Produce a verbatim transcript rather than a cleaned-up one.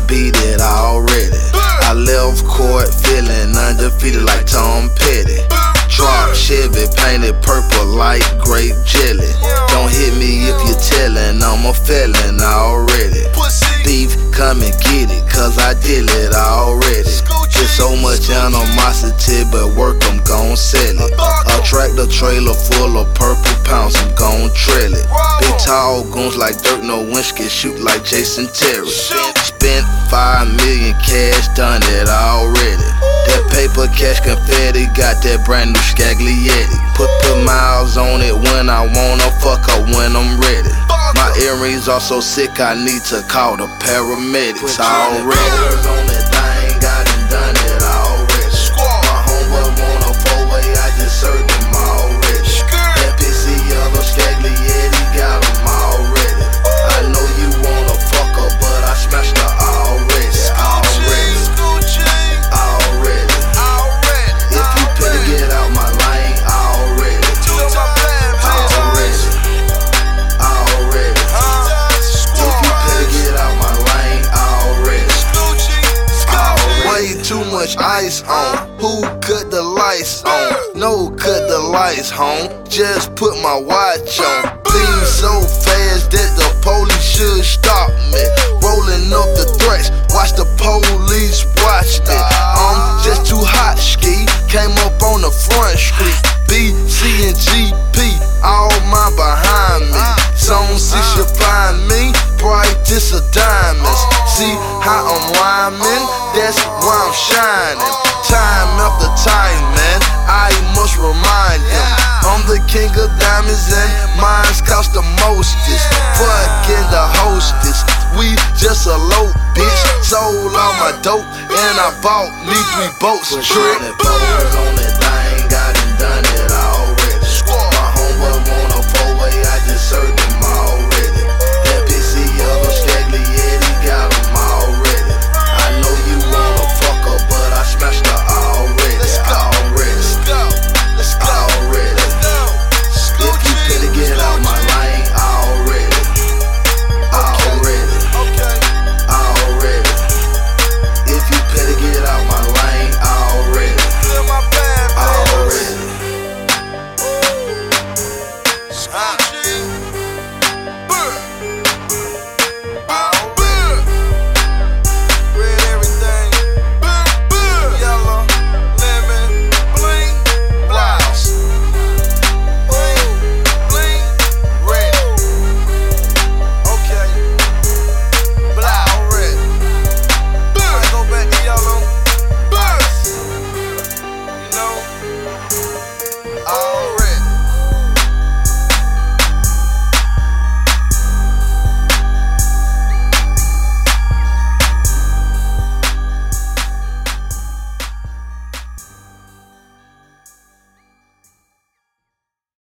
beat it already. I left court feeling undefeated like Tom Petty. Drop Chevy painted purple like grape jelly. Don't hit me if you're telling, I'm a felon already. Thief, come and get it, cause I did it already. There's so much animosity, but work, I'm gon' sell it. A tractor trailer full of purple pounds, I'm gon' trail it. Big tall goons like Dirk Nowitzki, shoot like Jason Terry. Spent five million cash, done it already. That paper cash confetti, got that brand new Scaglietti. Put put miles on it when I wanna, fuck her when I'm ready. My earrings are so sick, I need to call the paramedics already. Too much ice on, who cut the lights on? No, cut the lights, home. Just put my watch on. Things so fast that the police should stop me. Rolling up the threats, watch the police watch me. I'm just too hot, ski. Came up on the front street. B, C, and G P, all mine behind me. Zone six, you find me. Brightest of diamonds. See how I'm rhyming? That's why I'm shining. Time after time, man, I must remind them I'm the king of diamonds and mine's cost the mostest. Fucking the hostess, we just a low bitch. Sold all my dope and I bought me three boats. Trick.